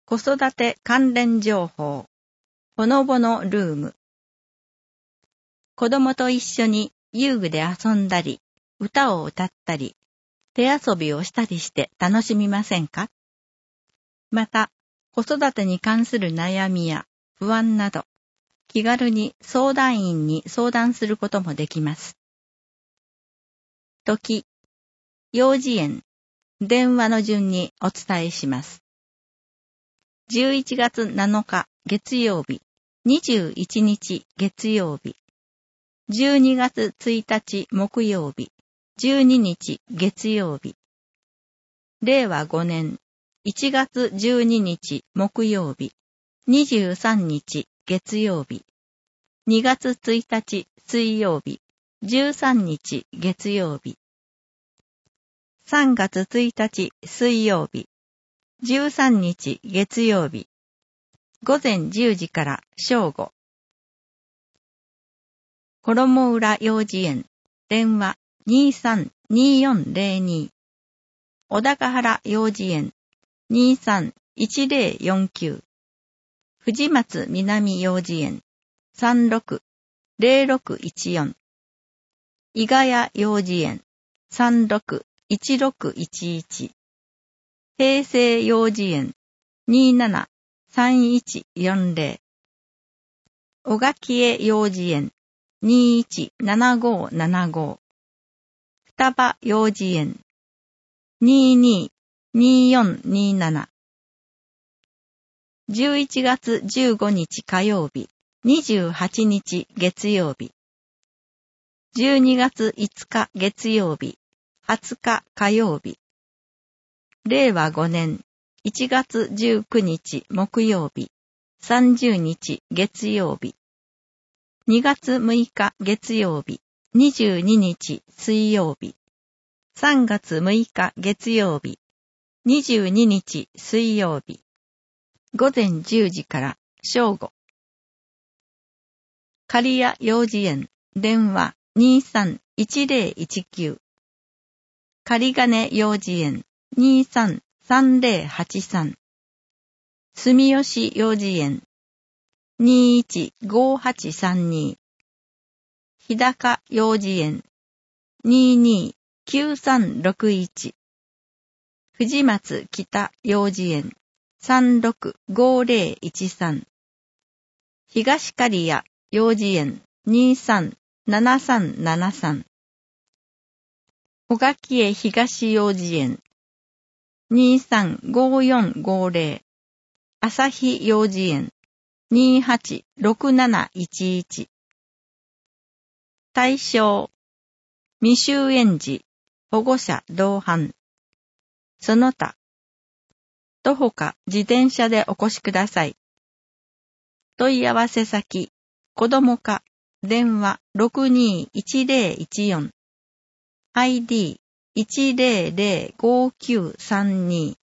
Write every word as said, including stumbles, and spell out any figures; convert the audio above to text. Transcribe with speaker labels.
Speaker 1: 子育て関連情報。ほのぼのルーム。子供と一緒に遊具で遊んだり、歌を歌ったり、手遊びをしたりして楽しみませんか？また、子育てに関する悩みや不安など、気軽に相談員に相談することもできます。時、幼稚園、電話の順にお伝えします。じゅういちがつなのか月曜日、にじゅういちにち月曜日、じゅうにがつついたち木曜日、じゅうににち月曜日、れいわごねんいちがつじゅうににち木曜日、にじゅうさんにち月曜日、にがつついたち水曜日、じゅうさんにち月曜日、さんがつついたち水曜日、じゅうさんにち月曜日、ごぜんじゅうじから正午。衣浦幼稚園、電話 にさんによんぜろに。小高原幼稚園、にさんいちぜろよんきゅう。藤松南幼稚園、さんろくぜろろくいちよん。伊賀谷幼稚園、さんろくいちろくいちいち。平成幼稚園、にななさんいちよんぜろ。小垣江幼稚園、にいちななごななご。双葉幼稚園、ににによんになな。じゅういちがつじゅうごにち火曜日、にじゅうはちにち月曜日。じゅうにがついつか月曜日、はつか火曜日。れいわごねんいちがつじゅうくにち木曜日、さんじゅうにち月曜日。にがつむいか月曜日、にじゅうににち水曜日。さんがつむいか月曜日、にじゅうににち水曜日。ごぜんじゅうじから正午。刈谷幼稚園、電話 にさんいちぜろいちきゅう。刈金幼稚園、にさんさんぜろはちさん。住吉幼稚園、にいちごはちさんに。日高幼稚園、ににきゅうさんろくいち。藤松北幼稚園、さんろくごぜろいちさん。東刈谷幼稚園、にさんななさんななさん。小垣江東幼稚園、にさんごよんごぜろ。朝日幼稚園、にはちろくなないちいち。対象、未就園児、保護者同伴。その他、徒歩か自転車でお越しください。問い合わせ先、子ども課、電話 ろくにいちぜろいちよん。アイディーいちぜろぜろごきゅうさんに。